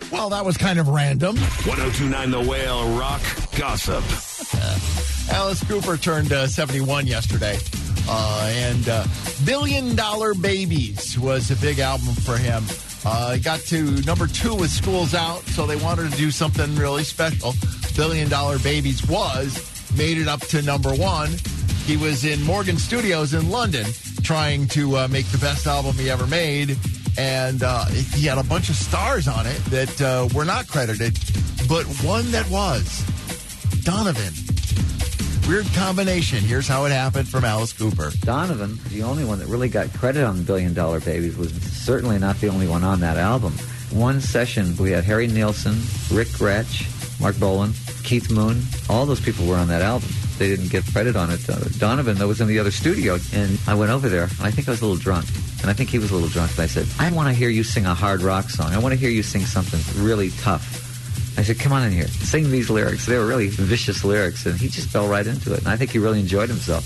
Well, that was kind of random. 1029 The Whale Rock Gossip. Alice Cooper turned 71 yesterday. And Billion Dollar Babies was a big album for him. He got to number 2 with School's Out, so they wanted to do something really special. Billion Dollar Babies made it up to number 1. He was in Morgan Studios in London trying to make the best album he ever made. And he had a bunch of stars on it that were not credited, but one that was. Donovan. Weird combination. Here's how it happened from Alice Cooper. Donovan, the only one that really got credit on Billion Dollar Babies, was certainly not the only one on that album. One session, we had Harry Nilsson, Rick Gretsch, Mark Bolan, Keith Moon. All those people were on that album. They didn't get credit on it. Donovan, though, was in the other studio, and I went over there, and I think I was a little drunk. And I think he was a little drunk, and I said, I want to hear you sing a hard rock song. I want to hear you sing something really tough. I said, come on in here, sing these lyrics. They were really vicious lyrics, and he just fell right into it. And I think he really enjoyed himself.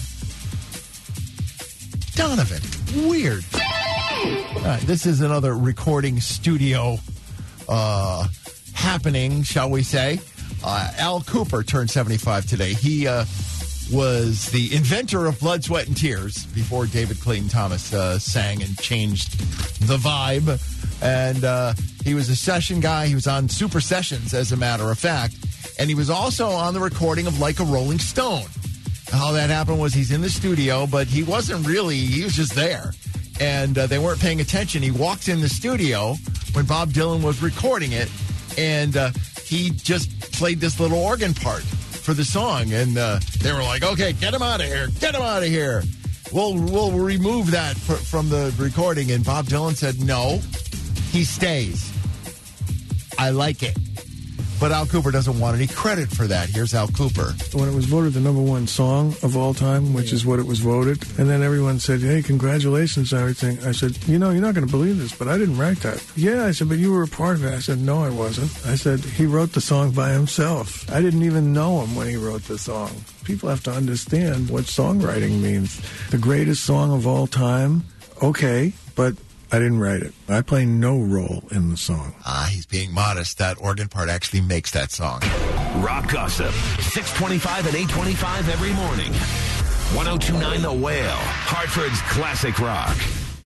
Donovan, weird. All right, this is another recording studio happening, shall we say. Al Cooper turned 75 today. He was the inventor of Blood, Sweat, and Tears before David Clayton Thomas sang and changed the vibe. And he was a session guy. He was on Super Sessions, as a matter of fact. And he was also on the recording of Like a Rolling Stone. How that happened was he's in the studio, but he wasn't really, he was just there. And they weren't paying attention. He walked in the studio when Bob Dylan was recording it, and he just played this little organ part for the song. And they were like, okay, get him out of here. Get him out of here. We'll remove that from the recording. And Bob Dylan said, no, he stays. I like it. But Al Cooper doesn't want any credit for that. Here's Al Cooper. When it was voted the number 1 song of all time, which is what it was voted, and then everyone said, hey, congratulations and everything. I said, you're not going to believe this, but I didn't write that. Yeah, I said, but you were a part of it. I said, no, I wasn't. I said, he wrote the song by himself. I didn't even know him when he wrote the song. People have to understand what songwriting means. The greatest song of all time, okay, but I didn't write it. I play no role in the song. He's being modest. That organ part actually makes that song. Rock Gossip, 625 and 825 every morning. 1029 The Whale, Hartford's classic rock.